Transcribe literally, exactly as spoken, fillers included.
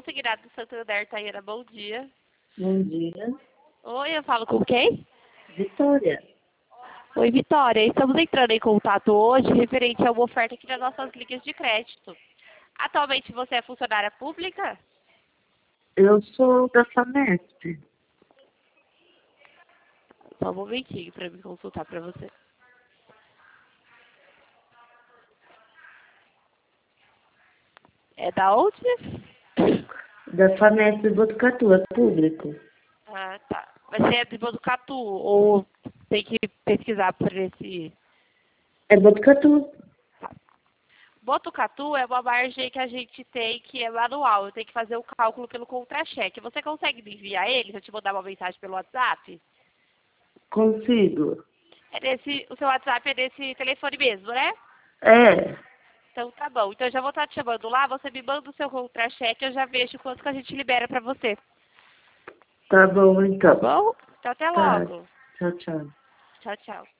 Consignado do Santander, Taiana, bom dia. Bom dia. Oi, eu falo com quem? Vitória. Oi, Vitória. Estamos entrando em contato hoje referente a uma oferta aqui nas nossas linhas de crédito. Atualmente você é funcionária pública? Eu sou da Samesp. Só um momentinho para me consultar para você. É da onde? Da Samesp Botucatu, é público. Ah, tá. Mas você é de Botucatu ou tem que pesquisar por esse... É Botucatu. Botucatu é uma margem que a gente tem que é manual. Eu tenho que fazer o cálculo pelo contra-cheque. Você consegue me enviar ele? Se eu te mandar uma mensagem pelo WhatsApp? Consigo. É desse, o seu WhatsApp é desse telefone mesmo, né? É. Então tá bom. Então eu já vou estar te chamando lá, você me manda o seu contra-cheque, eu já vejo quanto que a gente libera pra você. Tá bom, Tá então. bom? Então até Tá. logo. Tchau, tchau. Tchau, tchau.